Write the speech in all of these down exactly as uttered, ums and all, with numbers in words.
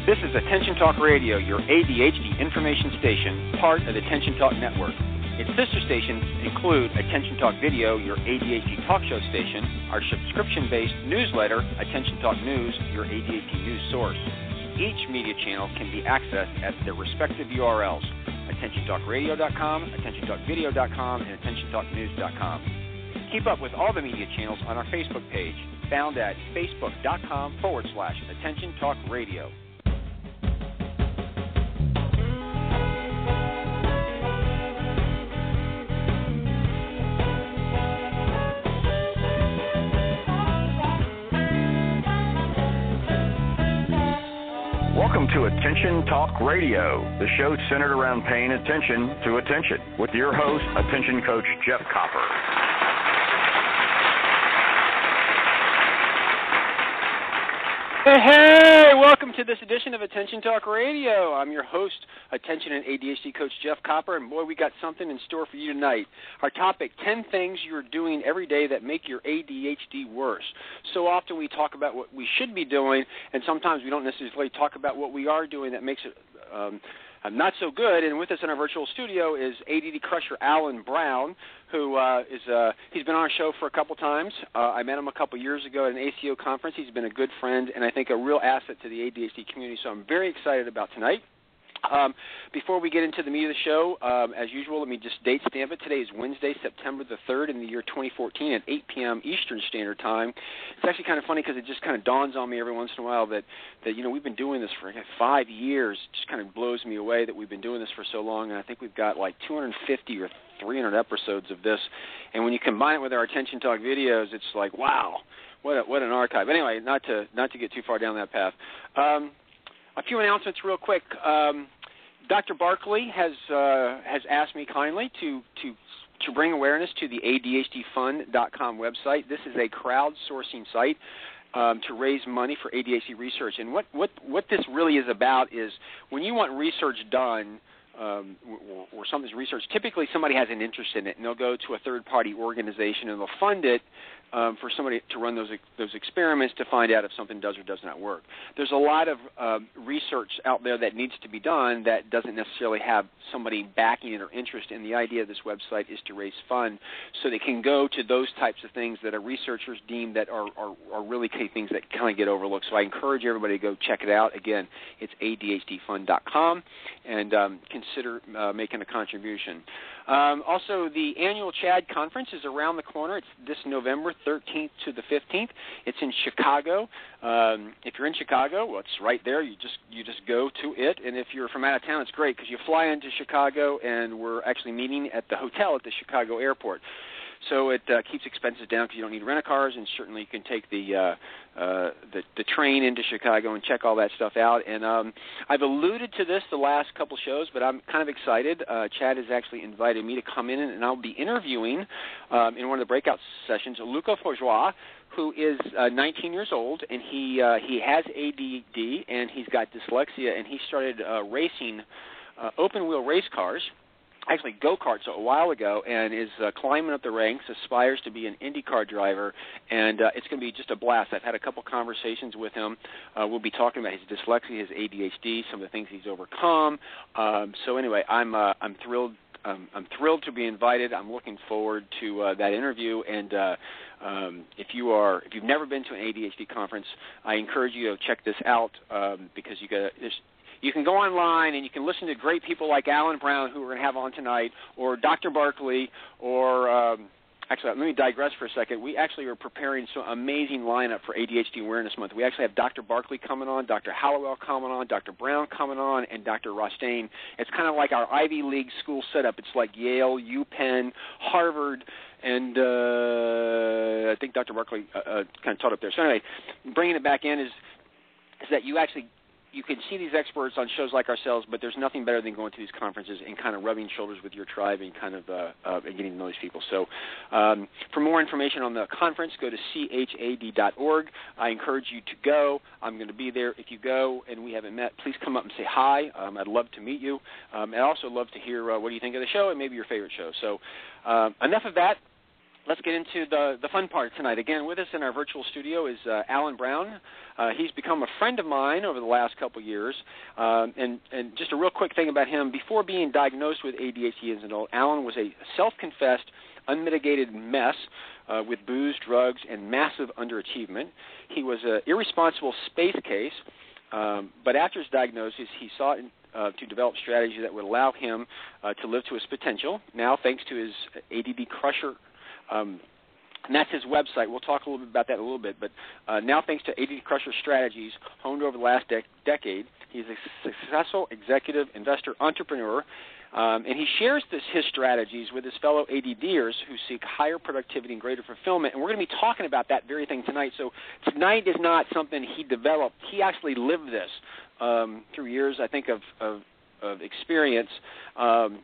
This is Attention Talk Radio, your A D H D information station, part of the Attention Talk Network. Its sister stations include Attention Talk Video, your A D H D talk show station, our subscription-based newsletter, Attention Talk News, your A D H D news source. Each media channel can be accessed at their respective U R Ls, attention talk radio dot com, attention talk video dot com, and attention talk news dot com. Keep up with all the media channels on our Facebook page, found at facebook.com forward slash Attention Talk Radio. Welcome to Attention Talk Radio, the show centered around paying attention to attention, with your host, Attention Coach Jeff Copper. Hey, hey, welcome to this edition of Attention Talk Radio. I'm your host, Attention and A D H D Coach Jeff Copper, and boy, we got something in store for you tonight. Our topic, ten things you're doing every day that make your A D H D worse. So often we talk about what we should be doing, and sometimes we don't necessarily talk about what we are doing that makes it um, not so good. And with us in our virtual studio is A D D crusher Alan Brown, who uh, is uh, he's been on our show for a couple times. Uh, I met him a couple years ago at an A C O conference. He's been a good friend and I think a real asset to the A D H D community. So I'm very excited about tonight. Um, before we get into the meat of the show, um, as usual, let me just date stamp it. Today is Wednesday, September the third in the year twenty fourteen at eight p.m. Eastern Standard Time. It's actually kind of funny because it just kind of dawns on me every once in a while that, that you know, we've been doing this for five years. It just kind of blows me away that we've been doing this for so long, and I think we've got like two hundred fifty or three hundred episodes of this. And when you combine it with our Attention Talk videos, it's like, wow, what a, what an archive. Anyway, not to not to get too far down that path. Um, A few announcements real quick. Um, Doctor Barkley has uh, has asked me kindly to, to to bring awareness to the A D H D fund dot com website. This is a crowdsourcing site um, to raise money for A D H D research. And what, what, what this really is about is when you want research done, Um, or, or something's research, typically somebody has an interest in it, and they'll go to a third-party organization and they'll fund it um, for somebody to run those those experiments to find out if something does or does not work. There's a lot of uh, research out there that needs to be done that doesn't necessarily have somebody backing it or interest in. The idea of this website is to raise funds so they can go to those types of things that our researchers deem that are, are, are really key things that kind of get overlooked. So I encourage everybody to go check it out. Again, it's A D H D fund dot com, and um, consider uh, making a contribution. Um, also, the annual CHAD conference is around the corner. It's this November thirteenth to the fifteenth. It's in Chicago. Um, if you're in Chicago, well, it's right there. You just you just go to it. And if you're from out of town, it's great because you fly into Chicago, and we're actually meeting at the hotel at the Chicago airport. So it uh, keeps expenses down because you don't need rent-a-cars, and certainly you can take the, uh, uh, the the train into Chicago and check all that stuff out. And um, I've alluded to this the last couple shows, but I'm kind of excited. Uh, Chad has actually invited me to come in, and I'll be interviewing um, in one of the breakout sessions Luca Forjois, who is uh, nineteen years old, and he uh, he has A D D, and he's got dyslexia, and he started uh, racing uh, open-wheel race cars. Actually go-karts a while ago, and is uh, climbing up the ranks, aspires to be an IndyCar driver, and uh, it's going to be just a blast. I've had a couple conversations with him. Uh, we'll be talking about his dyslexia, his A D H D, some of the things he's overcome. Um, so anyway, I'm uh, I'm thrilled. Um, I'm thrilled to be invited. I'm looking forward to uh, that interview. And uh, um, if you are, if you've never been to an A D H D conference, I encourage you to check this out um, because you got there's. You can go online and you can listen to great people like Alan Brown, who we're going to have on tonight, or Doctor Barkley, or um, actually, let me digress for a second. We actually are preparing some amazing lineup for A D H D Awareness Month. We actually have Doctor Barkley coming on, Doctor Hallowell coming on, Doctor Brown coming on, and Doctor Rostaine. It's kind of like our Ivy League school setup. It's like Yale, UPenn, Harvard, and uh, I think Doctor Barkley uh, uh, kind of taught up there. So anyway, bringing it back in is is that you actually you can see these experts on shows like ourselves, but there's nothing better than going to these conferences and kind of rubbing shoulders with your tribe and kind of uh, uh, and getting to know these people. So um, for more information on the conference, go to C H A D dot org. I encourage you to go. I'm going to be there. If you go and we haven't met, please come up and say hi. Um, I'd love to meet you. Um, and I'd also love to hear uh, what do you think of the show and maybe your favorite show. So um, enough of that. let's get into the, the fun part tonight. Again, with us in our virtual studio is uh, Alan Brown. Uh, he's become a friend of mine over the last couple of years. Um, and, and just a real quick thing about him, before being diagnosed with A D H D as an adult, Alan was a self-confessed, unmitigated mess uh, with booze, drugs, and massive underachievement. He was an irresponsible space case, um, but after his diagnosis, he sought uh, to develop strategies that would allow him uh, to live to his potential. Now, thanks to his A D D Crusher, um, and that's his website. We'll talk a little bit about that in a little bit. But uh, now, thanks to A D D Crusher strategies honed over the last de- decade, he's a successful executive, investor, entrepreneur. Um, and he shares this, his strategies with his fellow ADDers who seek higher productivity and greater fulfillment. And we're going to be talking about that very thing tonight. So tonight is not something he developed. He actually lived this um, through years, I think, of, of, of experience. Um,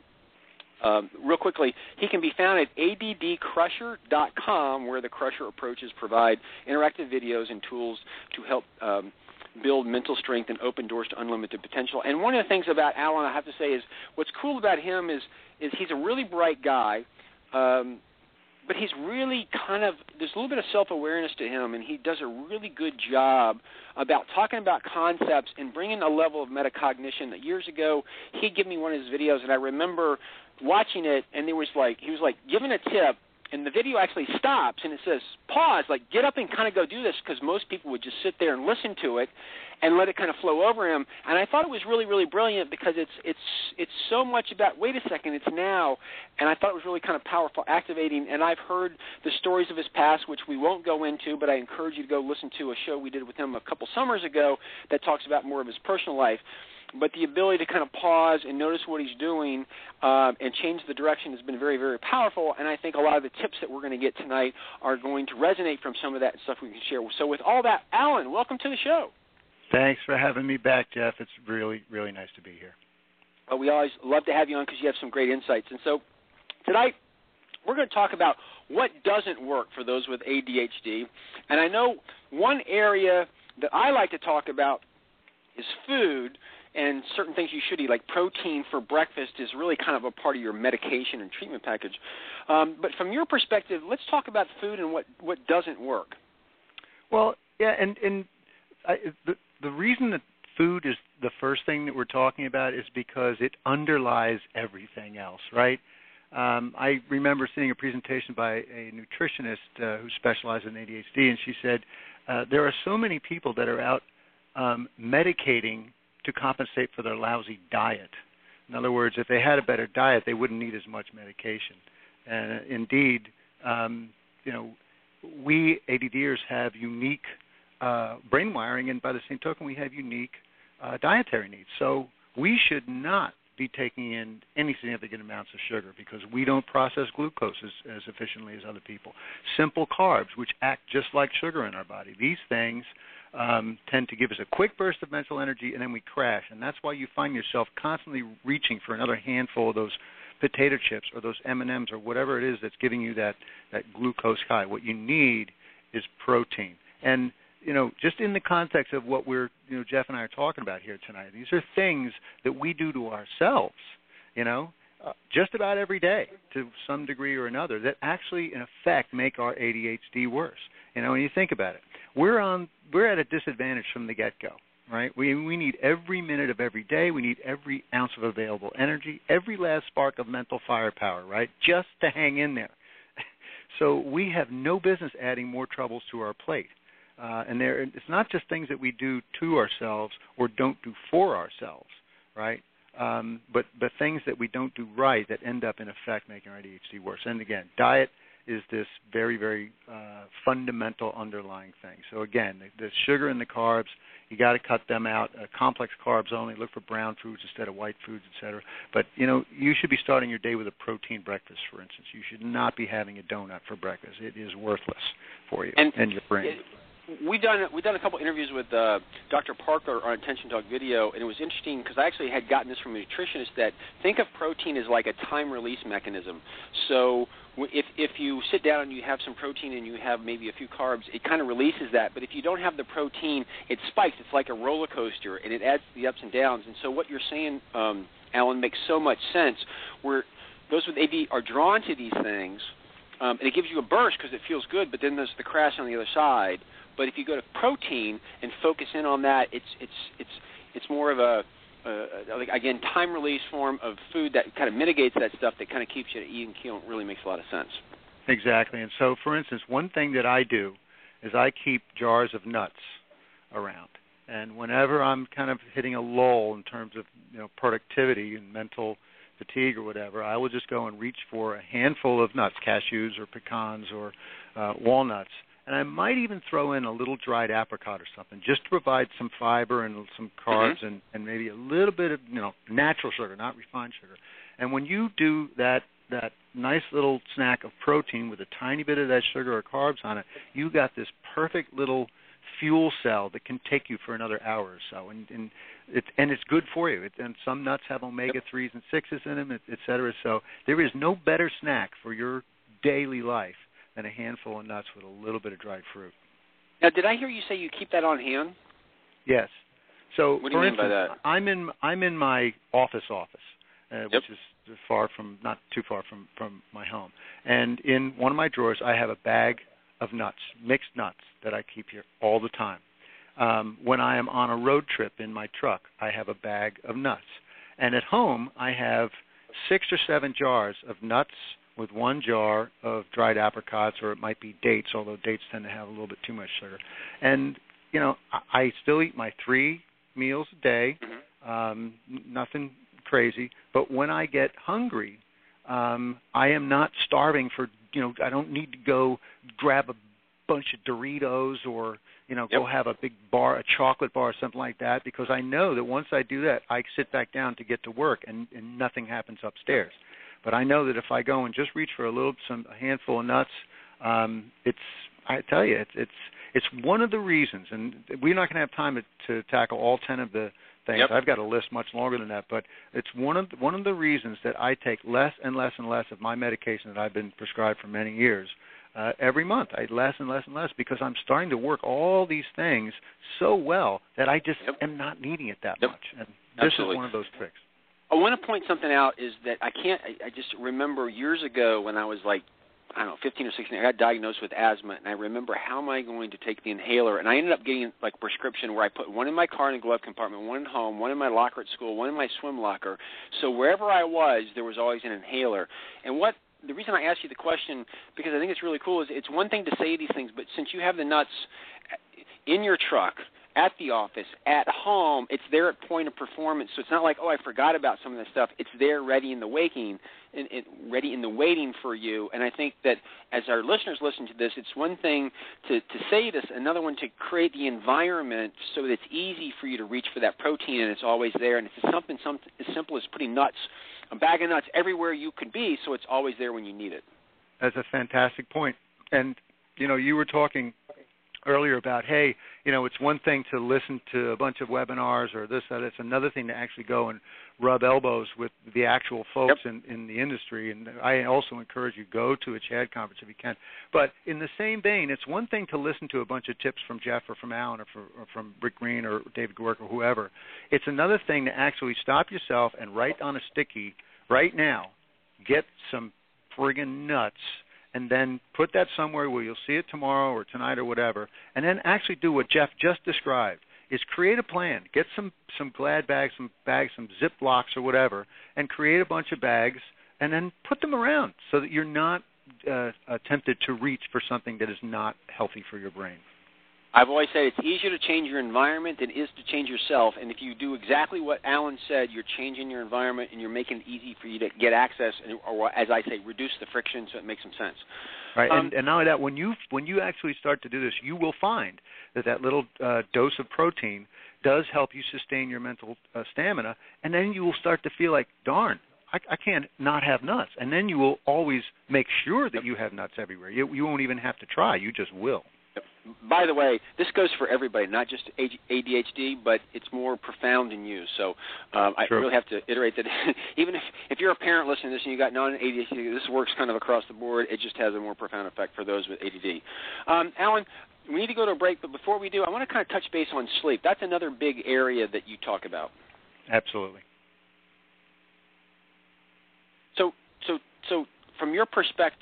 um, real quickly, he can be found at A D D crusher dot com, where the Crusher approaches provide interactive videos and tools to help um, build mental strength and open doors to unlimited potential. And one of the things about Alan, I have to say, is what's cool about him is is he's a really bright guy, um, but he's really kind of, there's a little bit of self-awareness to him, and he does a really good job about talking about concepts and bringing a level of metacognition that years ago he'd give me one of his videos, and I remember watching it, and there was like, he was like giving a tip, and the video actually stops, and it says, pause, like get up and kind of go do this, because most people would just sit there and listen to it and let it kind of flow over him. And I thought it was really, really brilliant because it's it's it's so much about, wait a second, it's now. And I thought it was really kind of powerful, activating. And I've heard the stories of his past, which we won't go into, but I encourage you to go listen to a show we did with him a couple summers ago that talks about more of his personal life. But the ability to kind of pause and notice what he's doing um, and change the direction has been very, very powerful. And I think a lot of the tips that we're going to get tonight are going to resonate from some of that stuff we can share. So with all that, Alan, welcome to the show. Thanks for having me back, Jeff. It's really, really nice to be here. Well, we always love to have you on because you have some great insights. And so tonight we're going to talk about what doesn't work for those with A D H D. And I know one area that I like to talk about is food. And certain things you should eat, like protein for breakfast, is really kind of a part of your medication and treatment package. Um, but from your perspective, let's talk about food and what, what doesn't work. Well, yeah, and, and I, the, the reason that food is the first thing that we're talking about is because it underlies everything else, right? Um, I remember seeing a presentation by a nutritionist uh, who specializes in A D H D, and she said uh, there are so many people that are out um, medicating to compensate for their lousy diet. In other words, if they had a better diet, they wouldn't need as much medication. And uh, indeed, um, you know, we ADDers have unique uh, brain wiring, and by the same token, we have unique uh, dietary needs. So we should not be taking in any significant amounts of sugar because we don't process glucose as, as efficiently as other people. Simple carbs, which act just like sugar in our body. These things Um, tend to give us a quick burst of mental energy, and then we crash. And that's why you find yourself constantly reaching for another handful of those potato chips or those M and M's or whatever it is that's giving you that, that glucose high. What you need is protein. And, you know, just in the context of what we're, you know, Jeff and I are talking about here tonight, these are things that we do to ourselves, you know, uh, just about every day to some degree or another that actually, in effect, make our A D H D worse. You know, when you think about it. We're on. We're at a disadvantage from the get-go, right? We we need every minute of every day. We need every ounce of available energy, every last spark of mental firepower, right, just to hang in there. So we have no business adding more troubles to our plate. Uh, and there, it's not just things that we do to ourselves or don't do for ourselves, right? Um, but but things that we don't do right that end up in effect making our A D H D worse. And again, diet is this very, very uh, fundamental underlying thing. So again, the, the sugar and the carbs, you got to cut them out. Uh, complex carbs only. Look for brown foods instead of white foods, et cetera. But, you know, you should be starting your day with a protein breakfast, for instance. You should not be having a donut for breakfast. It is worthless for you and, and your brain. It, We've done we've done a couple interviews with uh, Doctor Parker on Attention Talk Video, and it was interesting because I actually had gotten this from a nutritionist that think of protein as like a time release mechanism. So if if you sit down and you have some protein and you have maybe a few carbs, it kind of releases that. But if you don't have the protein, it spikes. It's like a roller coaster, and it adds the ups and downs. And so what you're saying, um, Alan, makes so much sense. Where those with A D are drawn to these things. um, and it gives you a burst because it feels good, but then there's the crash on the other side. But if you go to protein and focus in on that, it's it's it's it's more of a uh, like again time release form of food that kind of mitigates that stuff that kind of keeps you at even keel. It really makes a lot of sense. Exactly. And so, for instance, one thing that I do is I keep jars of nuts around. And whenever I'm kind of hitting a lull in terms of, you know, productivity and mental fatigue or whatever, I will just go and reach for a handful of nuts, cashews or pecans or uh, walnuts. And I might even throw in a little dried apricot or something just to provide some fiber and some carbs mm-hmm. and, and maybe a little bit of, you know, natural sugar, not refined sugar. And when you do that that nice little snack of protein with a tiny bit of that sugar or carbs on it, you got this perfect little fuel cell that can take you for another hour or so. And, and, it, and it's good for you. It, and some nuts have omega threes and sixes in them, et, et cetera. So there is no better snack for your daily life than a handful of nuts with a little bit of dried fruit. Now, did I hear you say you keep that on hand? Yes. So, what do you for mean instance, by that? I'm in I'm in my office office, uh, yep. which is far from not too far from, from my home. And in one of my drawers, I have a bag of nuts, mixed nuts that I keep here all the time. Um, when I am on a road trip in my truck, I have a bag of nuts. And at home, I have six or seven jars of nuts with one jar of dried apricots, or it might be dates, although dates tend to have a little bit too much sugar. And, you know, I, I still eat my three meals a day, um, nothing crazy. But when I get hungry, um, I am not starving for, you know, I don't need to go grab a bunch of Doritos or, you know, yep. go have a big bar, a chocolate bar or something like that, because I know that once I do that, I sit back down to get to work and, and nothing happens upstairs. But I know that if I go and just reach for a little, some a handful of nuts, um, it's, I tell you, it's it's it's one of the reasons, and we're not going to have time to, to tackle all ten of the things. Yep. I've got a list much longer than that, but it's one of the, one of the reasons that I take less and less and less of my medication that I've been prescribed for many years. Uh, every month, I less and less and less because I'm starting to work all these things so well that I just yep. am not needing it that yep. much. And this Absolutely. is one of those tricks. I want to point something out is that I can't, I, I just remember years ago when I was like, I don't know, fifteen or sixteen, I got diagnosed with asthma, and I remember how am I going to take the inhaler, and I ended up getting like a prescription where I put one in my car in the glove compartment, one at home, one in my locker at school, one in my swim locker. So wherever I was, there was always an inhaler. And what the reason I asked you the question, because I think it's really cool, is it's one thing to say these things, but since you have the nuts in your truck, at the office, at home, it's there at point of performance. So it's not like, oh, I forgot about some of this stuff. It's there ready in the waking, in, in, ready in the waiting for you. And I think that as our listeners listen to this, it's one thing to, to say this, another one to create the environment so that it's easy for you to reach for that protein and it's always there. And it's something, something as simple as putting nuts, a bag of nuts everywhere you could be so it's always there when you need it. That's a fantastic point. And, you know, you were talking earlier about, hey, you know, it's one thing to listen to a bunch of webinars or this, that. It's another thing to actually go and rub elbows with the actual folks yep. in, in the industry. And I also encourage you, go to a CHAD conference if you can. But in the same vein, it's one thing to listen to a bunch of tips from Jeff or from Alan or, for, or from Rick Green or David Gork or whoever. It's another thing to actually stop yourself and write on a sticky right now, get some friggin' nuts, and then put that somewhere where you'll see it tomorrow or tonight or whatever, and then actually do what Jeff just described, is create a plan. Get some, some Glad bags, some bags, some Ziplocs or whatever, and create a bunch of bags, and then put them around so that you're not uh, tempted to reach for something that is not healthy for your brain. I've always said it's easier to change your environment than it is to change yourself. And if you do exactly what Alan said, you're changing your environment and you're making it easy for you to get access, and, or as I say, reduce the friction so it makes some sense. Right, um, and, and not only that, when you when you actually start to do this, you will find that that little uh, dose of protein does help you sustain your mental uh, stamina, and then you will start to feel like, darn, I, I can't not have nuts. And then you will always make sure that you have nuts everywhere. You, you won't even have to try. You just will. By the way, this goes for everybody, not just A D H D, but it's more profound in use. So um, I True. really have to iterate that even if, if you're a parent listening to this and you got non-A D H D, this works kind of across the board. It just has a more profound effect for those with A D D. Um, Alan, we need to go to a break, but before we do, I want to kind of touch base on sleep. That's another big area that you talk about. Absolutely. So, so, so from your perspective,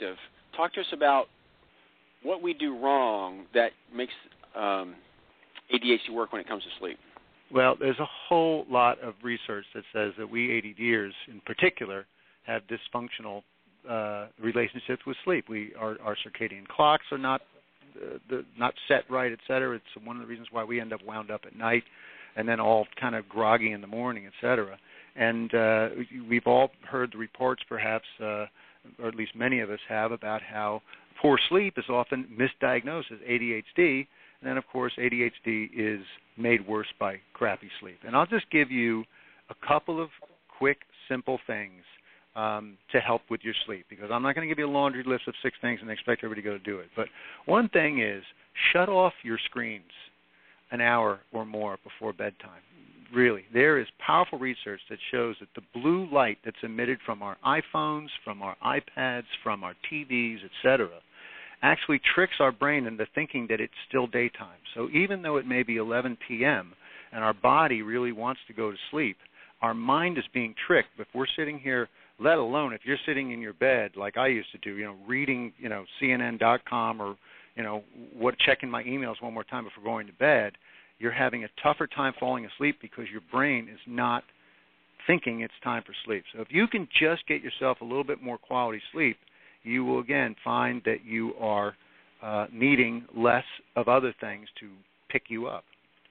talk to us about what we do wrong that makes um, A D H D work when it comes to sleep. Well, there's a whole lot of research that says that we ADDers in particular have dysfunctional uh, relationships with sleep. We our, our circadian clocks are not uh, the, not set right, et cetera. It's one of the reasons why we end up wound up at night and then all kind of groggy in the morning, et cetera. And uh, we've all heard the reports, perhaps, uh, or at least many of us have, about how poor sleep is often misdiagnosed as A D H D. And then, of course, A D H D is made worse by crappy sleep. And I'll just give you a couple of quick, simple things um, to help with your sleep, because I'm not going to give you a laundry list of six things and expect everybody to go do it. But one thing is shut off your screens an hour or more before bedtime. Really, there is powerful research that shows that the blue light that's emitted from our iPhones, from our iPads, from our T Vs, et cetera, actually tricks our brain into thinking that it's still daytime. So even though it may be eleven p.m. and our body really wants to go to sleep, our mind is being tricked. If we're sitting here, let alone if you're sitting in your bed like I used to do, you know, reading, you know, C N N dot com or, you know, what, checking my emails one more time before going to bed, you're having a tougher time falling asleep because your brain is not thinking it's time for sleep. So if you can just get yourself a little bit more quality sleep, you will, again, find that you are uh, needing less of other things to pick you up.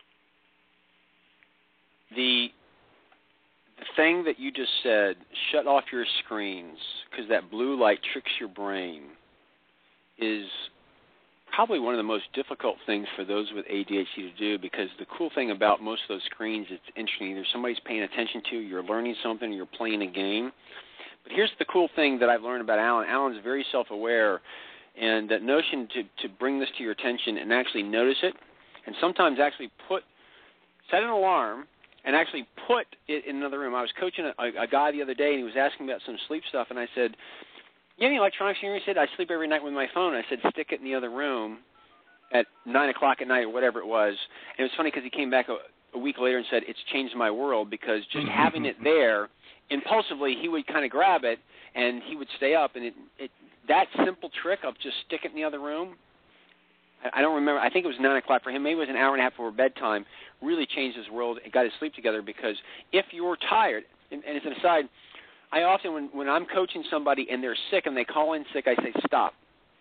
The, the thing that you just said, shut off your screens because that blue light tricks your brain, is probably one of the most difficult things for those with A D H D to do, because the cool thing about most of those screens, it's interesting. Either somebody's paying attention to, you're learning something, or you're playing a game. But here's the cool thing that I've learned about Alan. Alan's very self-aware, and that notion to, to bring this to your attention and actually notice it, and sometimes actually put, set an alarm and actually put it in another room. I was coaching a, a guy the other day, and he was asking about some sleep stuff, and I said, you have any electronics in here? He said, I sleep every night with my phone. I said, stick it in the other room at nine o'clock at night or whatever it was. And it was funny because he came back a, a week later and said, it's changed my world, because just having it there, impulsively, he would kind of grab it, and he would stay up. And it, it that simple trick of just stick it in the other room, I, I don't remember. I think it was nine o'clock for him. Maybe it was an hour and a half before bedtime, really changed his world and got his sleep together. Because if you're tired, and, and as an aside, I often, when, when I'm coaching somebody and they're sick and they call in sick, I say, stop.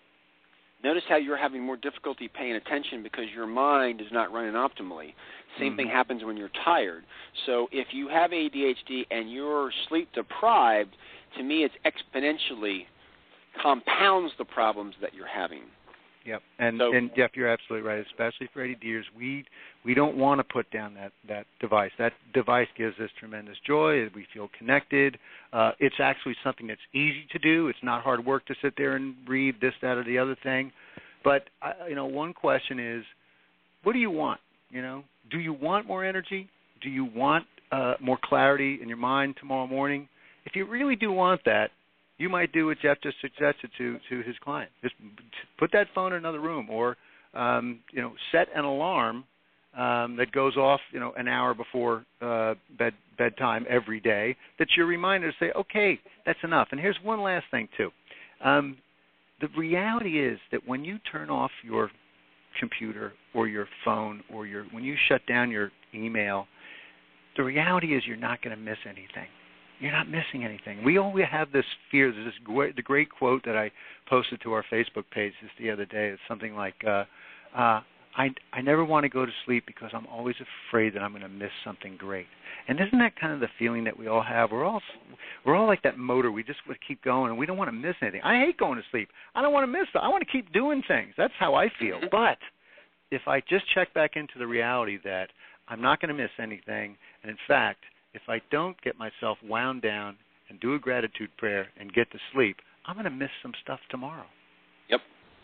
Notice how you're having more difficulty paying attention because your mind is not running optimally. Same mm-hmm. thing happens when you're tired. So if you have A D H D and you're sleep deprived, to me it's exponentially compounds the problems that you're having. Yep, and, so, and Jeff, you're absolutely right. Especially for ADDers, we we don't want to put down that, that device. That device gives us tremendous joy. We feel connected. Uh, it's actually something that's easy to do. It's not hard work to sit there and read this, that, or the other thing. But uh, you know, one question is, what do you want? You know, do you want more energy? Do you want uh, more clarity in your mind tomorrow morning? If you really do want that, you might do what Jeff just suggested to, to his client. Just put that phone in another room, or um, you know, set an alarm um, that goes off, you know, an hour before uh, bed bedtime every day. That's your reminder to say, okay, that's enough. And here's one last thing too. Um, the reality is that when you turn off your computer or your phone, or your when you shut down your email, the reality is you're not going to miss anything. You're not missing anything. We always have this fear. There's this great, the great quote that I posted to our Facebook page just the other day. It's something like, uh, uh, I, I never want to go to sleep because I'm always afraid that I'm going to miss something great. And isn't that kind of the feeling that we all have? We're all we're all like that motor. We just want to keep going, and we don't want to miss anything. I hate going to sleep. I don't want to miss it. I want to keep doing things. That's how I feel. But if I just check back into the reality that I'm not going to miss anything, and in fact, if I don't get myself wound down and do a gratitude prayer and get to sleep, I'm going to miss some stuff tomorrow. Yep.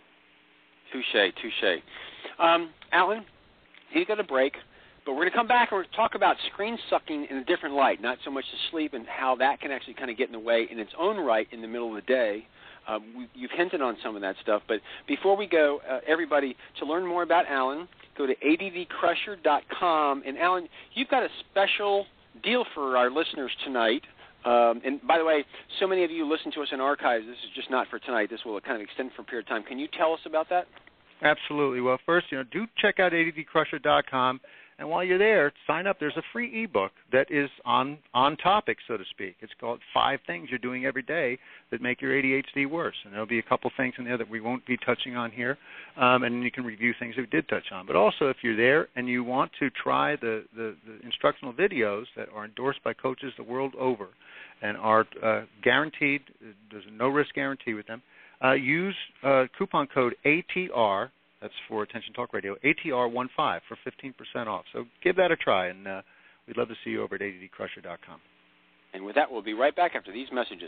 Touche, touche. Um, Alan, you got a break, but we're going to come back and we're going to talk about screen sucking in a different light, not so much the sleep and how that can actually kind of get in the way in its own right in the middle of the day. Uh, we, you've hinted on some of that stuff, but before we go, uh, everybody, to learn more about Alan, go to A D D crusher dot com. And, Alan, you've got a special deal for our listeners tonight. Um, and by the way, so many of you listen to us in archives. This is just not for tonight. This will kind of extend for a period of time. Can you tell us about that? Absolutely. Well, first, you know, do check out A D D crusher dot com. And while you're there, sign up. There's a free ebook that is on, on topic, so to speak. It's called Five Things You're Doing Every Day That Make Your A D H D Worse. And there'll be a couple things in there that we won't be touching on here, um, and you can review things that we did touch on. But also, if you're there and you want to try the, the, the instructional videos that are endorsed by coaches the world over and are uh, guaranteed, there's a no-risk guarantee with them, uh, use uh, coupon code A T R. That's for Attention Talk Radio, A T R fifteen for fifteen percent off. So give that a try, and uh, we'd love to see you over at A D D crusher dot com. And with that, we'll be right back after these messages.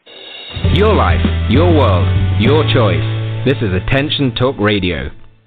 Your life, your world, your choice. This is Attention Talk Radio.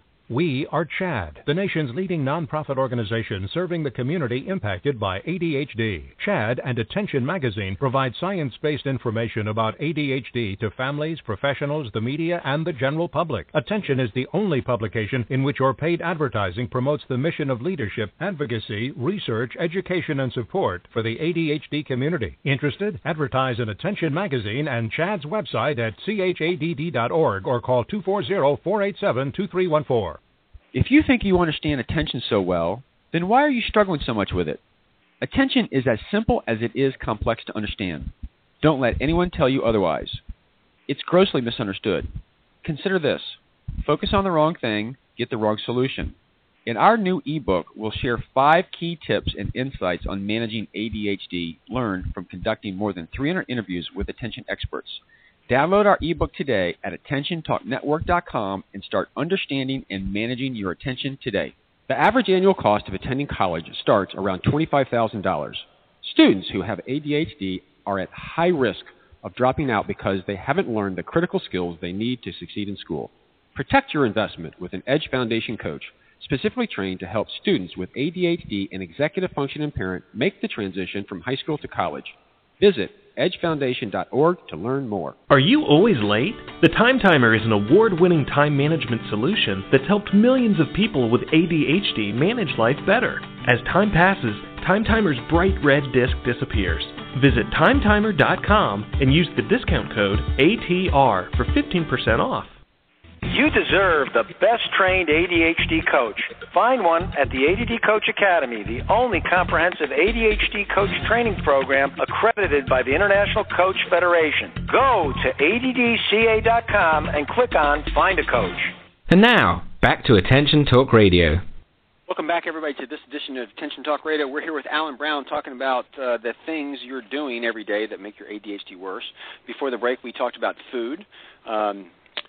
We are CHADD, the nation's leading nonprofit organization serving the community impacted by A D H D. CHADD and Attention Magazine provide science-based information about A D H D to families, professionals, the media, and the general public. Attention is the only publication in which your paid advertising promotes the mission of leadership, advocacy, research, education, and support for the A D H D community. Interested? Advertise in Attention Magazine and CHADD's website at C H A D D dot org or call two four zero, four eight seven, two three one four. If you think you understand attention so well, then why are you struggling so much with it? Attention is as simple as it is complex to understand. Don't let anyone tell you otherwise. It's grossly misunderstood. Consider this. Focus on the wrong thing, get the wrong solution. In our new ebook, we'll share five key tips and insights on managing A D H D learned from conducting more than three hundred interviews with attention experts. Download our ebook today at attention talk network dot com and start understanding and managing your attention today. The average annual cost of attending college starts around twenty-five thousand dollars. Students who have A D H D are at high risk of dropping out because they haven't learned the critical skills they need to succeed in school. Protect your investment with an Edge Foundation coach, specifically trained to help students with A D H D and executive function impairment make the transition from high school to college. Visit edge foundation dot org to learn more. Are you always late? The Time Timer is an award-winning time management solution that's helped millions of people with A D H D manage life better. As time passes, Time Timer's bright red disc disappears. Visit time timer dot com and use the discount code A T R for fifteen percent off. You deserve the best-trained A D H D coach. Find one at the A D D Coach Academy, the only comprehensive A D H D coach training program accredited by the International Coach Federation. Go to A D D C A dot com and click on Find a Coach. And now, back to Attention Talk Radio. Welcome back, everybody, to this edition of Attention Talk Radio. We're here with Alan Brown talking about uh, the things you're doing every day that make your A D H D worse. Before the break, we talked about food. Um,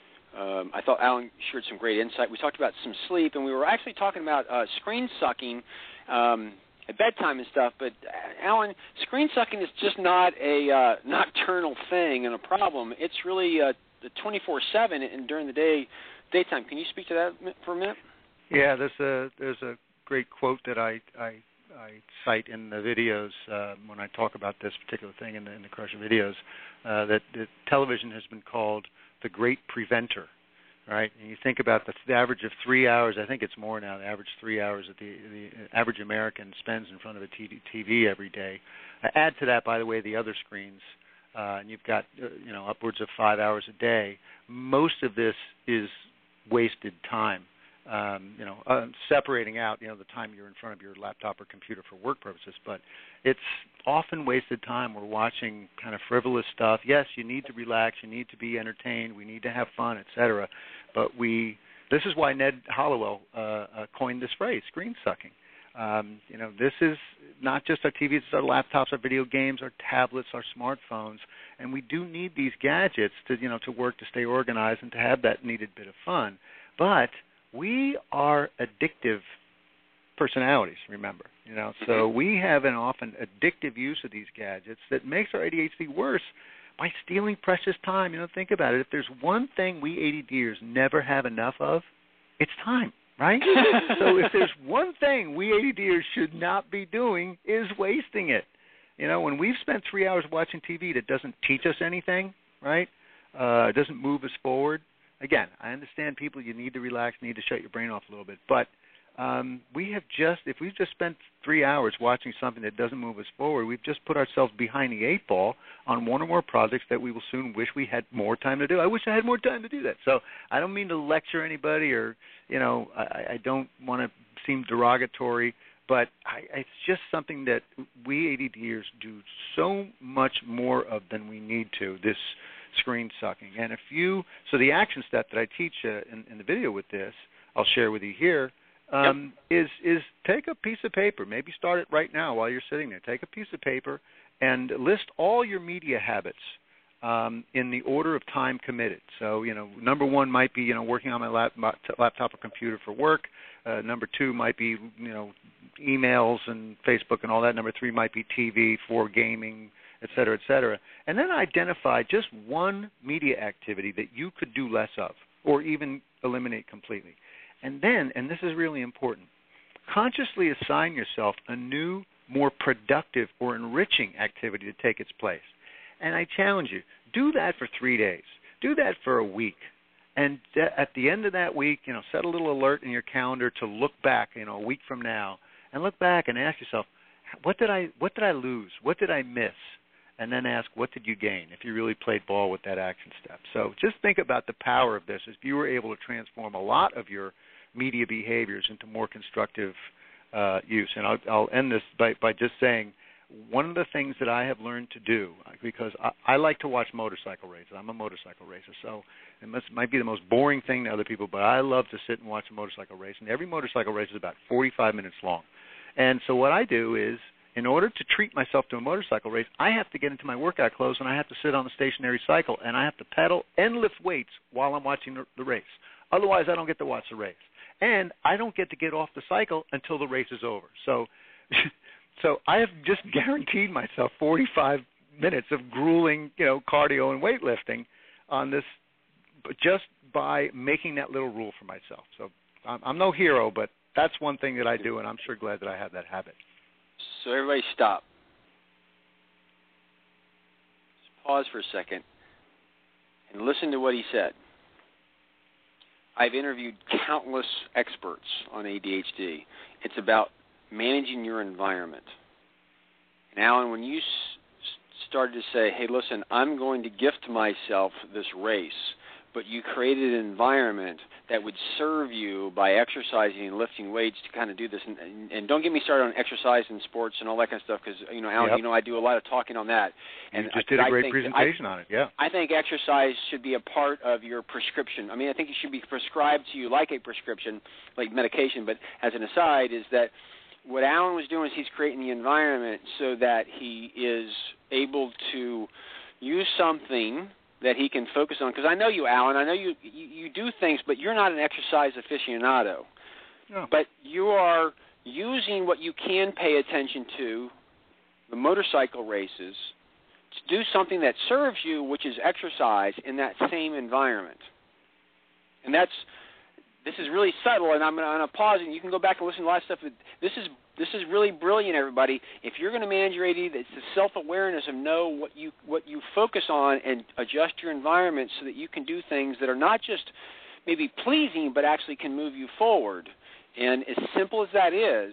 Um, I thought Alan shared some great insight. We talked about some sleep, and we were actually talking about uh, screen sucking um, at bedtime and stuff. But, uh, Alan, screen sucking is just not a uh, nocturnal thing and a problem. It's really uh, the twenty-four seven and during the day, daytime. Can you speak to that for a minute? Yeah, there's a there's a great quote that I I, I cite in the videos uh, when I talk about this particular thing in the, in the Crusher videos, uh, that, that television has been called the great preventer, right? And you think about the, the average of three hours, I think it's more now, the average three hours that the, the average American spends in front of a T V every day. Uh, add to that, by the way, the other screens, uh, and you've got, uh, you know, upwards of five hours a day. Most of this is wasted time. Um, you know, uh, separating out, you know, the time you're in front of your laptop or computer for work purposes, but it's often wasted time. We're watching kind of frivolous stuff. Yes, you need to relax, you need to be entertained, we need to have fun, et cetera. But we, this is why Ned Hollowell uh, uh, coined this phrase, screen sucking. Um, you know, this is not just our T Vs, it's our laptops, our video games, our tablets, our smartphones, and we do need these gadgets to, you know, to work, to stay organized, and to have that needed bit of fun. But we are addictive personalities, remember. You know, so we have an often addictive use of these gadgets that makes our A D H D worse by stealing precious time. You know, think about it. If there's one thing we ADDers never have enough of, it's time, right? So if there's one thing we ADDers should not be doing, is wasting it. You know, when we've spent three hours watching T V that doesn't teach us anything, right, uh, it doesn't move us forward. Again, I understand people, you need to relax, need to shut your brain off a little bit, but um, we have just, if we've just spent three hours watching something that doesn't move us forward, we've just put ourselves behind the eight ball on one or more projects that we will soon wish we had more time to do. I wish I had more time to do that. So I don't mean to lecture anybody or, you know, I, I don't want to seem derogatory, but I, it's just something that we ADDers do so much more of than we need to, this screen sucking. And if you, so the action step that I teach uh, in, in the video with this, I'll share with you here, um, yep. is is take a piece of paper. Maybe start it right now while you're sitting there. Take a piece of paper and list all your media habits um, in the order of time committed. So, you know, number one might be, you know, working on my lap, laptop or computer for work. Uh, number two might be, you know, emails and Facebook and all that. Number three might be T V, for gaming, et cetera, et cetera. And then identify just one media activity that you could do less of or even eliminate completely. And then, and this is really important, consciously assign yourself a new, more productive or enriching activity to take its place. And I challenge you, do that for three days. Do that for a week. And at the end of that week, you know, set a little alert in your calendar to look back, you know, a week from now, and look back and ask yourself, what did I what did I lose? What did I miss? And then ask, what did you gain if you really played ball with that action step? So just think about the power of this. If you were able to transform a lot of your media behaviors into more constructive uh, use. And I'll, I'll end this by, by just saying one of the things that I have learned to do, because I, I like to watch motorcycle races. I'm a motorcycle racer, so it must, might be the most boring thing to other people, but I love to sit and watch a motorcycle race. And every motorcycle race is about forty-five minutes long. And so what I do is, in order to treat myself to a motorcycle race, I have to get into my workout clothes and I have to sit on the stationary cycle and I have to pedal and lift weights while I'm watching the, the race. Otherwise, I don't get to watch the race. And I don't get to get off the cycle until the race is over. So so I have just guaranteed myself forty-five minutes of grueling, you know, cardio and weightlifting on this just by making that little rule for myself. So I'm, I'm no hero, but that's one thing that I do, and I'm sure glad that I have that habit. So everybody stop. Just pause for a second and listen to what he said. I've interviewed countless experts on A D H D. It's about managing your environment. And Alan, when you s- started to say, hey, listen, I'm going to gift myself this race, but you created an environment that would serve you by exercising and lifting weights to kind of do this. And, and, and don't get me started on exercise and sports and all that kind of stuff because, you know, Alan, yep. you know, I do a lot of talking on that. And you just I, did a great think, presentation I, on it, yeah. I think exercise should be a part of your prescription. I mean, I think it should be prescribed to you like a prescription, like medication. But as an aside is that what Alan was doing is he's creating the environment so that he is able to use something that he can focus on. Because I know you, Alan. I know you, you you do things, but you're not an exercise aficionado. No. But you are using what you can pay attention to, the motorcycle races, to do something that serves you, which is exercise in that same environment. And that's this is really subtle, and I'm going to pause, and you can go back and listen to a lot of stuff. This is This is really brilliant, everybody. If you're going to manage your A D, it's the self-awareness of know what you what you focus on and adjust your environment so that you can do things that are not just maybe pleasing, but actually can move you forward. And as simple as that is,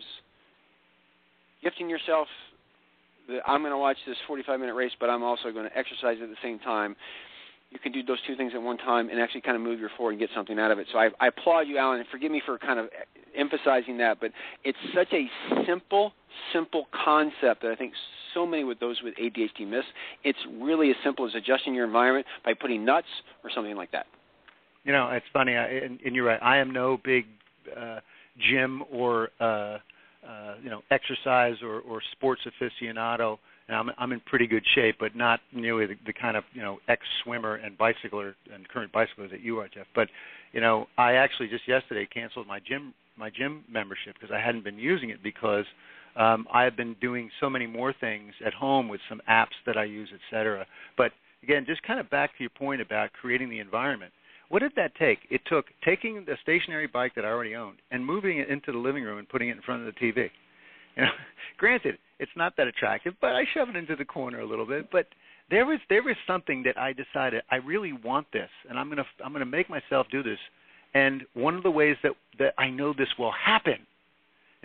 gifting yourself, the, I'm going to watch this forty-five minute race, but I'm also going to exercise at the same time. You can do those two things at one time and actually kind of move your forward and get something out of it. So I, I applaud you, Alan, and forgive me for kind of emphasizing that, but it's such a simple, simple concept that I think so many with those with A D H D miss. It's really as simple as adjusting your environment by putting nuts or something like that. You know, it's funny, I, and, and you're right. I am no big uh, gym or uh, uh, you know exercise or, or sports aficionado. And I'm, I'm in pretty good shape, but not nearly the, the kind of, you know, ex-swimmer and bicycler and current bicycler that you are, Jeff. But, you know, I actually just yesterday canceled my gym my gym membership because I hadn't been using it because um, I have been doing so many more things at home with some apps that I use, et cetera. But, again, just kind of back to your point about creating the environment. What did that take? It took taking the stationary bike that I already owned and moving it into the living room and putting it in front of the T V. You know, granted, it's not that attractive, but I shove it into the corner a little bit. But there was there was something that I decided I really want this, and I'm gonna I'm gonna make myself do this. And one of the ways that, that I know this will happen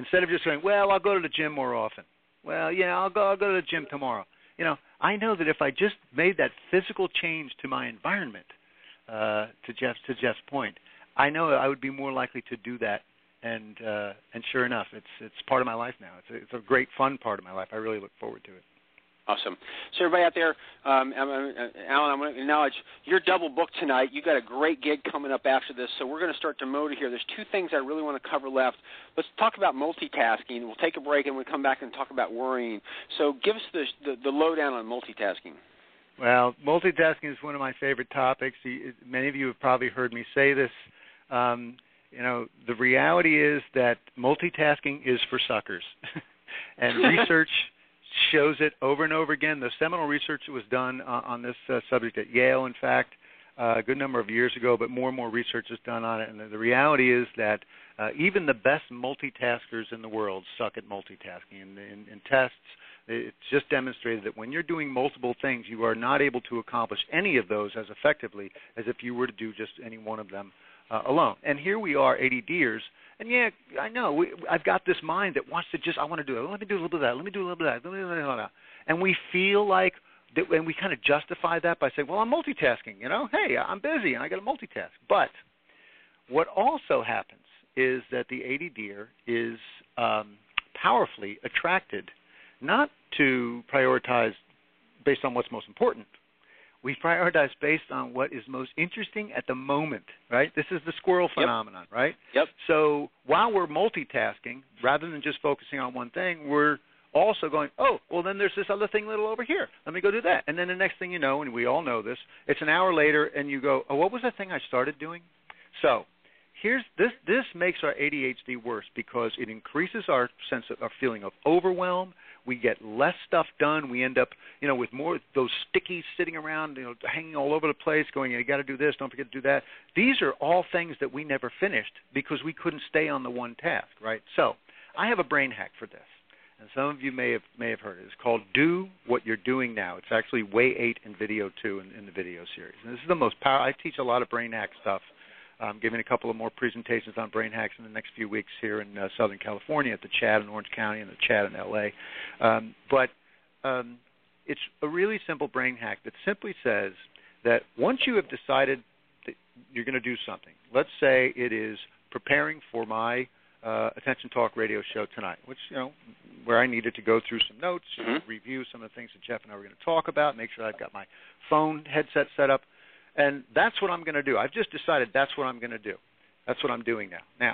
instead of just saying, well, I'll go to the gym more often. Well, yeah, I'll go, I'll go to the gym tomorrow. You know, I know that if I just made that physical change to my environment, uh, to Jeff's to Jeff's point, I know I would be more likely to do that. And uh, and sure enough, it's it's part of my life now. It's a, it's a great fun part of my life. I really look forward to it. Awesome. So everybody out there, um, Alan, I'm going to acknowledge you're double booked tonight. You got a great gig coming up after this, so we're going to start to motor here. There's two things I really want to cover left. Let's talk about multitasking. We'll take a break and we'll come back and talk about worrying. So give us the, the, the lowdown on multitasking. Well, multitasking is one of my favorite topics. Many of you have probably heard me say this. Um, you know, the reality is that multitasking is for suckers. And research shows it over and over again. The seminal research that was done uh, on this uh, subject at Yale, in fact, uh, a good number of years ago, but more and more research is done on it. And the, the reality is that uh, even the best multitaskers in the world suck at multitasking. In, in, in tests, it's just demonstrated that when you're doing multiple things, you are not able to accomplish any of those as effectively as if you were to do just any one of them uh, alone. And here we are, ADDers. And, yeah, I know, we, I've got this mind that wants to just, I want to do it. Let me do a little bit of that. Let me do a little bit of that. Let me do a little bit of that. And we feel like, that, and we kind of justify that by saying, well, I'm multitasking. You know, hey, I'm busy and I got to multitask. But what also happens is that the ADDer is um, powerfully attracted not to prioritize based on what's most important. We prioritize based on what is most interesting at the moment, right? This is the squirrel phenomenon, yep. right? Yep. So while we're multitasking, rather than just focusing on one thing, we're also going, oh, well, then there's this other thing little over here. Let me go do that. And then the next thing you know, and we all know this, it's an hour later, and you go, oh, what was that thing I started doing? So here's this. This makes our A D H D worse because it increases our sense of our feeling of overwhelm. We get less stuff done. We end up, you know, with more those stickies sitting around, you know, hanging all over the place, going, you got to do this, don't forget to do that. These are all things that we never finished because we couldn't stay on the one task, right? So I have a brain hack for this, and some of you may have may have heard it. It's called Do What You're Doing Now. It's actually way eight in video two in, in the video series. And this is the most powerful. I teach a lot of brain hack stuff. I'm giving a couple of more presentations on brain hacks in the next few weeks here in uh, Southern California at the CHAD in Orange County and the CHAD in L A. Um, but um, it's a really simple brain hack that simply says that once you have decided that you're going to do something, let's say it is preparing for my uh, Attention Talk radio show tonight, which, you know, where I needed to go through some notes, mm-hmm. review some of the things that Jeff and I were going to talk about, make sure I've got my phone headset set up. And that's what I'm going to do. I've just decided that's what I'm going to do. That's what I'm doing now. Now,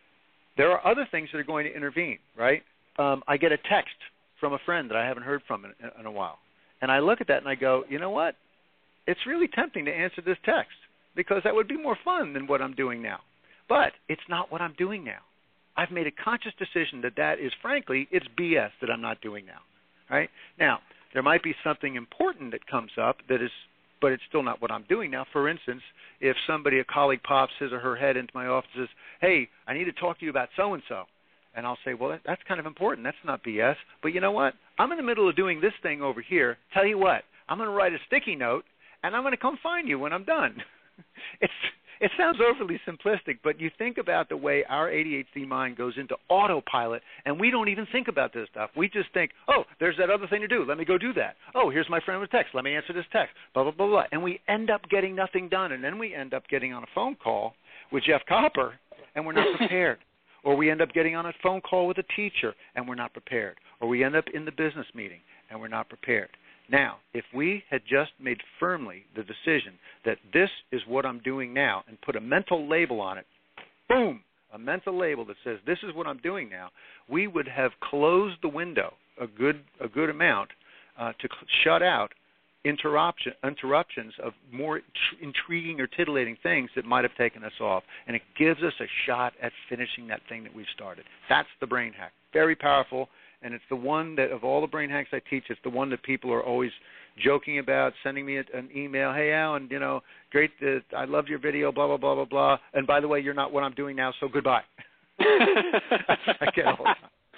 there are other things that are going to intervene, right? Um, I get a text from a friend that I haven't heard from in, in a while. And I look at that and I go, you know what? It's really tempting to answer this text because that would be more fun than what I'm doing now. But it's not what I'm doing now. I've made a conscious decision that that is, frankly, it's B S that I'm not doing now, right? Now, there might be something important that comes up that is, but it's still not what I'm doing now. For instance, if somebody, a colleague, pops his or her head into my office and says, hey, I need to talk to you about so-and-so. And I'll say, well, that's kind of important. That's not B S. But you know what? I'm in the middle of doing this thing over here. Tell you what, I'm going to write a sticky note, and I'm going to come find you when I'm done. it's It sounds overly simplistic, but you think about the way our A D H D mind goes into autopilot, and we don't even think about this stuff. We just think, oh, there's that other thing to do. Let me go do that. Oh, here's my friend with text. Let me answer this text, blah, blah, blah, blah. And we end up getting nothing done, and then we end up getting on a phone call with Jeff Copper, and we're not prepared. Or we end up getting on a phone call with a teacher, and we're not prepared. Or we end up in the business meeting, and we're not prepared. Now, if we had just made firmly the decision that this is what I'm doing now and put a mental label on it, boom, a mental label that says this is what I'm doing now, we would have closed the window a good a good amount uh, to shut out interruption, interruptions of more tr- intriguing or titillating things that might have taken us off. And it gives us a shot at finishing that thing that we've started. That's the brain hack. Very powerful. And it's the one that, of all the brain hacks I teach, it's the one that people are always joking about, sending me an email, hey, Alan, you know, great, uh, I loved your video, blah, blah, blah, blah, blah. And by the way, you're not what I'm doing now, so goodbye. I get all the time.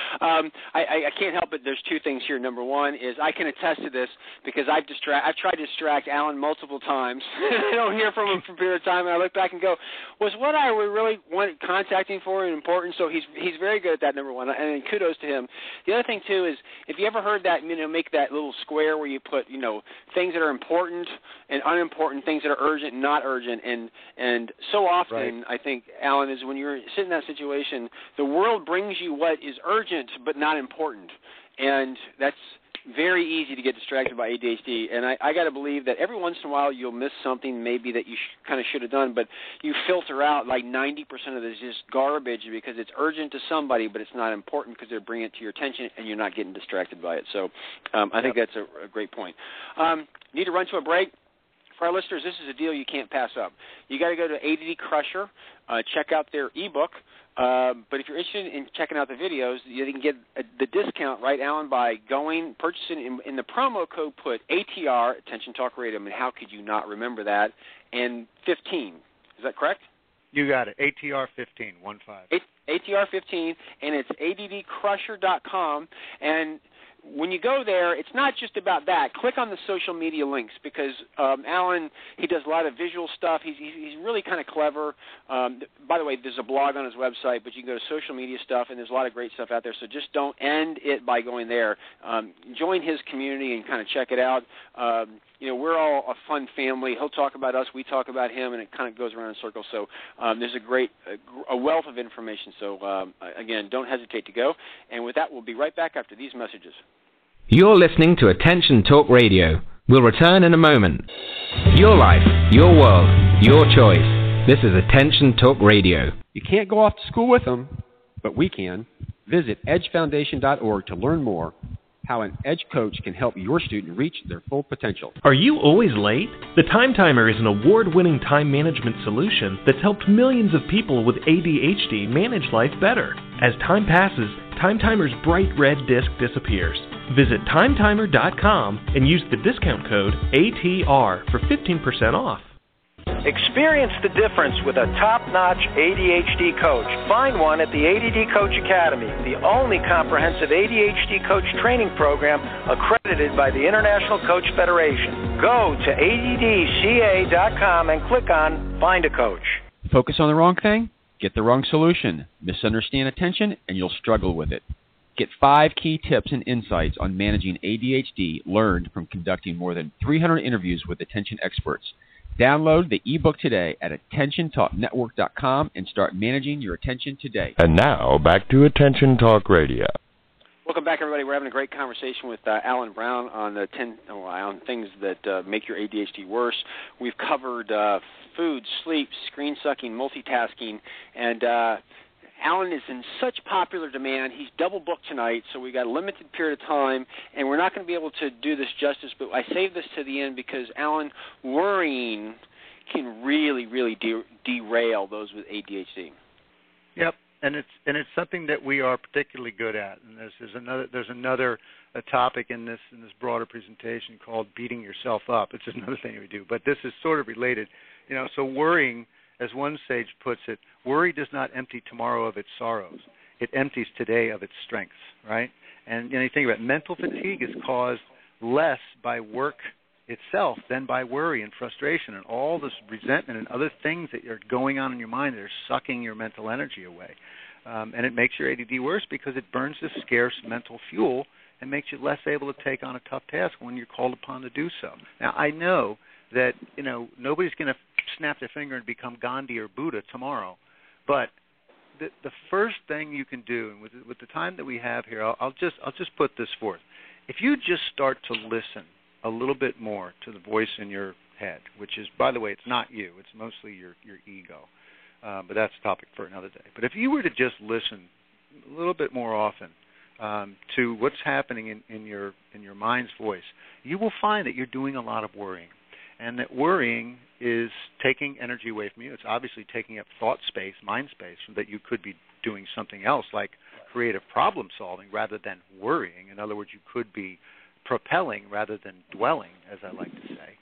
um, I, I, I can't help it. There's two things here. Number one is I can attest to this because I've distra- I've tried to distract Alan multiple times. I don't hear from him for a period of time, and I look back and go, was what I really wanted contacting for important? So he's he's very good at that. Number one, and kudos to him. The other thing too is if you ever heard that, you know, make that little square where you put, you know, things that are important and unimportant, things that are urgent and not urgent, and and so often right. I think, Alan, is when you're sitting in that situation, the world brings you what is urgent but not important, and that's very easy to get distracted by A D H D. And I, I got to believe that every once in a while you'll miss something maybe that you sh- kind of should have done, but you filter out like ninety percent of this just garbage because it's urgent to somebody, but it's not important because they're bringing it to your attention and you're not getting distracted by it. So um, I yep. think that's a, a great point. Um, need to run to a break. For our listeners, this is a deal you can't pass up. You got to go to A D D Crusher, uh, check out their ebook. Uh, but if you're interested in checking out the videos, you can get a, the discount, right, Alan, by going, purchasing in, in the promo code, put A T R, Attention Talk Radio. I mean, how could you not remember that? And fifteen. Is that correct? You got it. A T R fifteen, one five. A T R fifteen, and it's A D D crusher dot com. And when you go there, it's not just about that. Click on the social media links because um, Alan, he does a lot of visual stuff. He's, he's really kind of clever. Um, by the way, there's a blog on his website, but you can go to social media stuff, and there's a lot of great stuff out there. So just don't end it by going there. Um, join his community and kind of check it out. Um, you know, we're all a fun family. He'll talk about us, we talk about him, and it kind of goes around in circles. So um, there's a great, a, a wealth of information. So, um, again, don't hesitate to go. And with that, we'll be right back after these messages. You're listening to Attention Talk Radio. We'll return in a moment. Your life, your world, your choice. This is Attention Talk Radio. You can't go off to school with them, but we can. Visit edge foundation dot org to learn more how an Edge coach can help your student reach their full potential. Are you always late? The Time Timer is an award-winning time management solution that's helped millions of people with A D H D manage life better. As time passes, Time Timer's bright red disc disappears. Visit time timer dot com and use the discount code A T R for fifteen percent off. Experience the difference with a top-notch A D H D coach. Find one at the A D D Coach Academy, the only comprehensive A D H D coach training program accredited by the International Coach Federation. Go to A D D C A dot com and click on Find a Coach. Focus on the wrong thing? Get the wrong solution. Misunderstand attention, and you'll struggle with it. Get five key tips and insights on managing A D H D learned from conducting more than three hundred interviews with attention experts. Download the ebook today at attention talk network dot com and start managing your attention today. And now, back to Attention Talk Radio. Welcome back, everybody. We're having a great conversation with uh, Alan Brown on the ten oh, on things that uh, make your A D H D worse. We've covered uh, food, sleep, screen sucking, multitasking, and uh, Alan is in such popular demand. He's double booked tonight, so we got a limited period of time, and we're not going to be able to do this justice, but I saved this to the end because, Alan, worrying can really, really de- derail those with A D H D. Yep, and it's and it's something that we are particularly good at. And there's, there's another there's another a topic in this in this broader presentation called beating yourself up. It's another thing we do, but this is sort of related. You know, so worrying, as one sage puts it, worry does not empty tomorrow of its sorrows. It empties today of its strengths, right? And you know, you think about it, mental fatigue is caused less by work itself than by worry and frustration and all this resentment and other things that are going on in your mind that are sucking your mental energy away. Um, and it makes your A D D worse because it burns this scarce mental fuel and makes you less able to take on a tough task when you're called upon to do so. Now, I know that, you know, nobody's going to snap their finger and become Gandhi or Buddha tomorrow. But the, the first thing you can do, and with, with the time that we have here, I'll, I'll just I'll just put this forth. If you just start to listen a little bit more to the voice in your head, which is, by the way, it's not you. It's mostly your, your ego. Uh, but that's a topic for another day. But if you were to just listen a little bit more often um, to what's happening in, in your in your mind's voice, you will find that you're doing a lot of worrying. And that worrying is taking energy away from you. It's obviously taking up thought space, mind space, so that you could be doing something else like creative problem solving rather than worrying. In other words, you could be propelling rather than dwelling, as I like to say.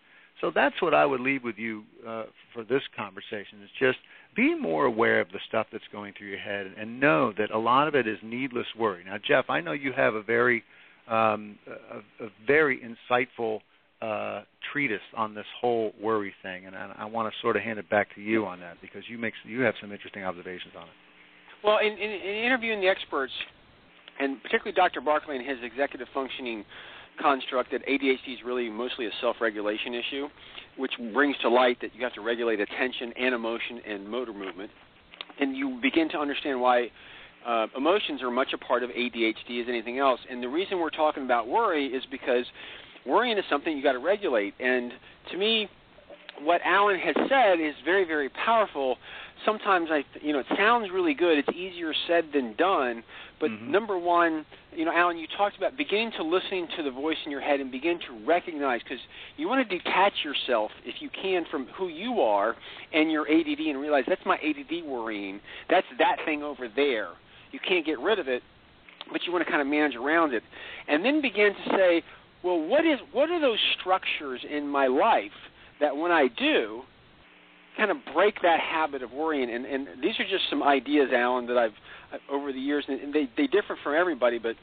so that's what I would leave with you uh, for this conversation, is just be more aware of the stuff that's going through your head and know that a lot of it is needless worry. Now, Jeff, I know you have a very, um, a, a very insightful uh, treatise on this whole worry thing, and I, I want to sort of hand it back to you on that because you make you have some interesting observations on it. Well, in, in, in interviewing the experts, and particularly Doctor Barkley and his executive functioning construct that A D H D is really mostly a self-regulation issue, which brings to light that you have to regulate attention and emotion and motor movement. And you begin to understand why uh, emotions are much a part of A D H D as anything else. And the reason we're talking about worry is because worrying is something you got to regulate. And to me, what Alan has said is very, very powerful. Sometimes I, you know, it sounds really good. It's easier said than done. But mm-hmm. number one, you know, Alan, you talked about beginning to listen to the voice in your head and begin to recognize, because you want to detach yourself, if you can, from who you are and your A D D and realize that's my A D D worrying. That's that thing over there. You can't get rid of it, but you want to kind of manage around it. And then begin to say, well, what is what are those structures in my life that when I do, kind of break that habit of worrying? And, and these are just some ideas, Alan, that I've over the years, and they, they differ from everybody, but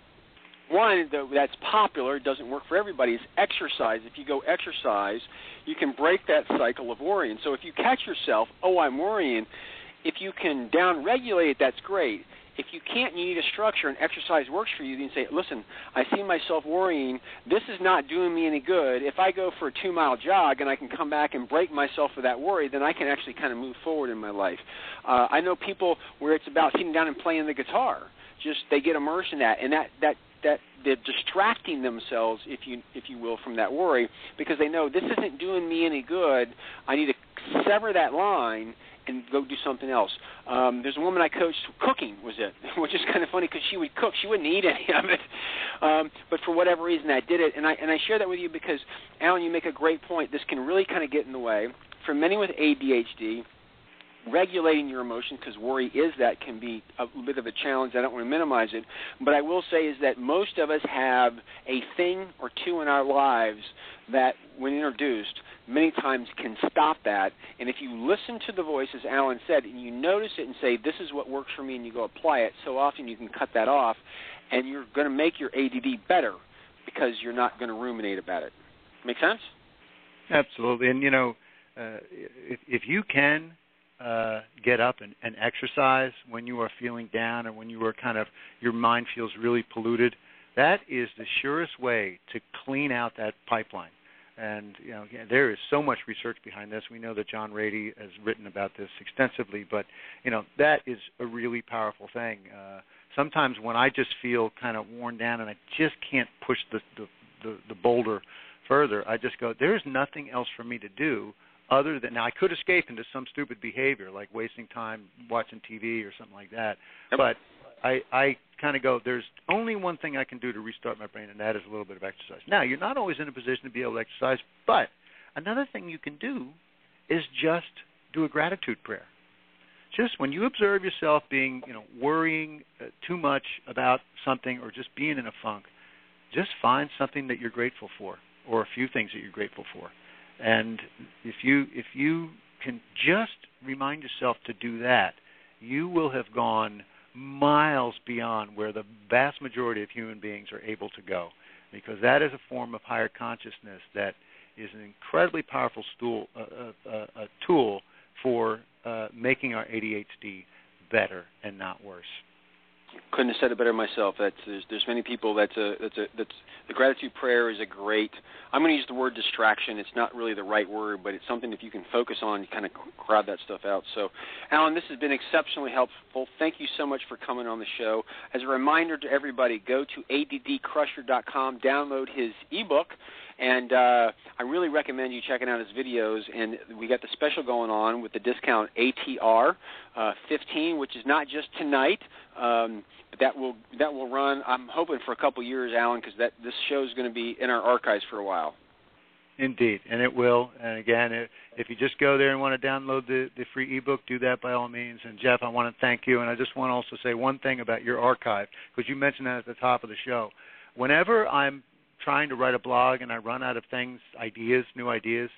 one that's popular, doesn't work for everybody, is exercise. If you go exercise, you can break that cycle of worrying. So if you catch yourself, oh, I'm worrying, if you can down-regulate it, that's great. If you can't, you need a structure, and exercise works for you, then you say, listen, I see myself worrying. This is not doing me any good. If I go for a two-mile jog and I can come back and break myself of that worry, then I can actually kind of move forward in my life. Uh, I know people where it's about sitting down and playing the guitar. Just they get immersed in that, and that, that, that they're distracting themselves, if you if you will, from that worry, because they know this isn't doing me any good. I need to sever that line and go do something else. Um, there's a woman I coached, cooking was it, which is kind of funny because she would cook. She wouldn't eat any of it. Um, but for whatever reason, I did it. And I, and I share that with you because, Alan, you make a great point. This can really kind of get in the way. For many with A D H D, regulating your emotion, because worry is that, can be a bit of a challenge. I don't want to minimize it. But I will say is that most of us have a thing or two in our lives that, when introduced, many times can stop that. And if you listen to the voice, as Alan said, and you notice it and say, this is what works for me, and you go apply it, so often you can cut that off, and you're going to make your A D D better because you're not going to ruminate about it. Make sense? Absolutely. And, you know, uh, if, if you can uh, get up and, and exercise when you are feeling down or when you are kind of, your mind feels really polluted, that is the surest way to clean out that pipeline. And, you know, there is so much research behind this. We know that John Rady has written about this extensively, but, you know, that is a really powerful thing. Uh, sometimes when I just feel kind of worn down and I just can't push the, the, the, the boulder further, I just go, there's nothing else for me to do other than, now I could escape into some stupid behavior like wasting time watching T V or something like that, yep. but I, I kind of go, there's only one thing I can do to restart my brain, and that is a little bit of exercise. Now, you're not always in a position to be able to exercise, but another thing you can do is just do a gratitude prayer. Just when you observe yourself being, you know, worrying uh, too much about something or just being in a funk, just find something that you're grateful for, or a few things that you're grateful for. And if you if you can just remind yourself to do that, you will have gone miles beyond where the vast majority of human beings are able to go, because that is a form of higher consciousness that is an incredibly powerful stool, uh, uh, uh, tool for uh, making our A D H D better and not worse. Couldn't have said it better myself. That's there's, there's many people that's a that's a that's the gratitude prayer is a great. I'm going to use the word distraction. It's not really the right word, but it's something if you can focus on, you kind of crowd that stuff out. So, Alan, this has been exceptionally helpful. Thank you so much for coming on the show. As a reminder to everybody, go to A D D crusher dot com, download his ebook. And uh, I really recommend you checking out his videos. And we got the special going on with the discount A T R uh, fifteen, which is not just tonight, um, but that will that will run. I'm hoping for a couple years, Alan, because that this show is going to be in our archives for a while. Indeed, and it will. And again, if you just go there and want to download the, the free ebook, do that by all means. And Jeff, I want to thank you. And I just want to also say one thing about your archive, because you mentioned that at the top of the show. Whenever I'm trying to write a blog and I run out of things, ideas, new ideas,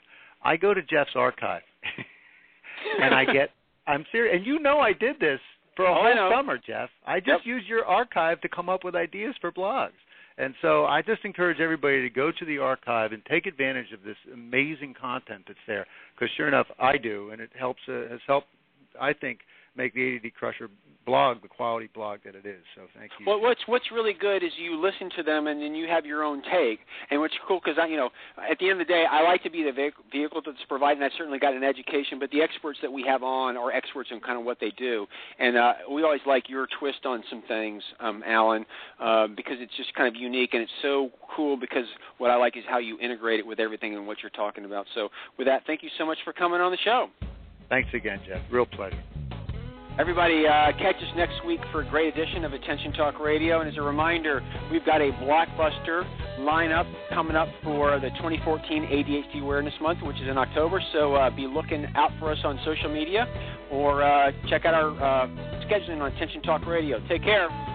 I go to Jeff's archive, and I get, I'm serious, and you know I did this for a oh, whole summer, Jeff. I just yep. used your archive to come up with ideas for blogs. And so I just encourage everybody to go to the archive and take advantage of this amazing content that's there, because sure enough, I do, and it helps. Uh, has helped, I think, make the A D D Crusher blog the quality blog that it is. So thank you. Well, what's what's really good is you listen to them and then you have your own take. And what's cool, because I, you know, at the end of the day, I like to be the vehicle that's providing. I've certainly got an education, but the experts that we have on are experts in kind of what they do. And uh, we always like your twist on some things, um, Alan, uh, because it's just kind of unique and it's so cool. Because what I like is how you integrate it with everything and what you're talking about. So with that, thank you so much for coming on the show. Thanks again, Jeff. Real pleasure. Everybody, uh, catch us next week for a great edition of Attention Talk Radio. And as a reminder, we've got a blockbuster lineup coming up for the twenty fourteen A D H D Awareness Month, which is in October. So uh, be looking out for us on social media or uh, check out our uh, scheduling on Attention Talk Radio. Take care.